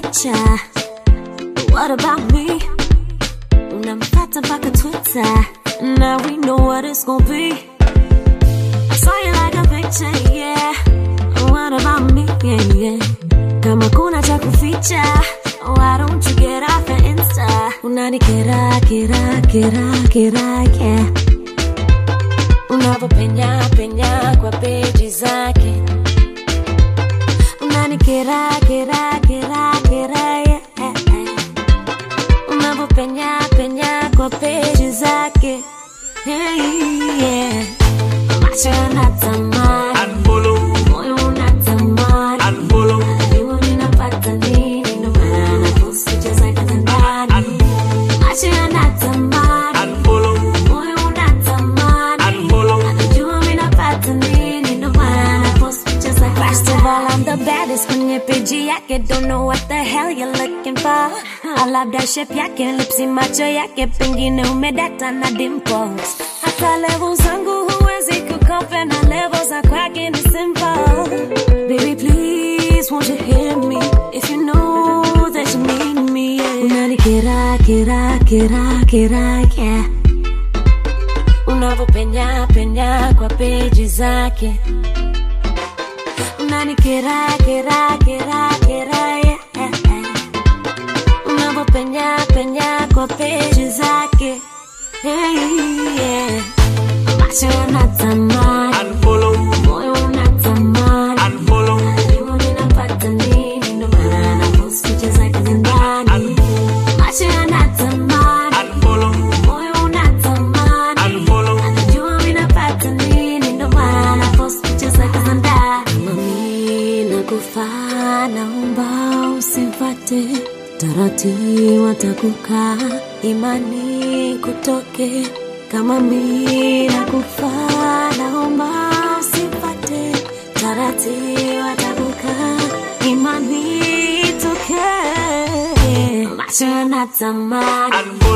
feature. What about me? Unamfuata mpaka Twitter. Now we know what it's gonna be. I saw you like a picture, yeah. What about me? Yeah, yeah. Kama kuna cha kuficha, why don't you get off your Insta? Unanikera, yeah. Unavopenya kwa page zake. Unanikera, yeah. Unavopenya kwa page zake. Hey, yeah. Macho yanatamani unfollow, moyo unatamani unfollow, najua ninapata nini ndo maana naposti picha zake za ndani. Macho yanatamani unfollow, moyo unatamani unfollow, najua ninapata nini ndo maana naposti picha zake. First of all, I'm the baddest kwenye page yake. Don't know what the hell you're looking for. I love that shape yake, lipsi macho yake, pengine umedata na dimples. Hata level zangu huwezi kukompare na level za kwake, ni simple. Baby please, won't you hear me if you know that you need me, yeah. Unanikera, yeah. Unavopenya kwa page zake. Unanikera, yeah. Unavopenya kwa page zake. Hey, yeah. Macho yanatamani unfollow, moyo unatamani unfollow, najua ninapata nini ndo maana naposti picha zake za ndani. Macho yanatamani unfollow, moyo unatamani unfollow, najua ninapata nini ndo maana naposti picha zake za ndani. Mami nakufa, naomba usimfuate, taratibu watakukaa, imani kutoke. Kama mimi nakufa, naomba usipate, taratibu watakukaa, imani itoke. Macho yanatamani